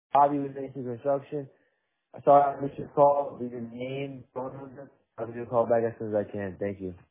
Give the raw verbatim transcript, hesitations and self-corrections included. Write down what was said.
Bobby with Mason Construction. I saw I missed your call. Leave your name, phone number. I'll give you a call back as soon as I can. Thank you.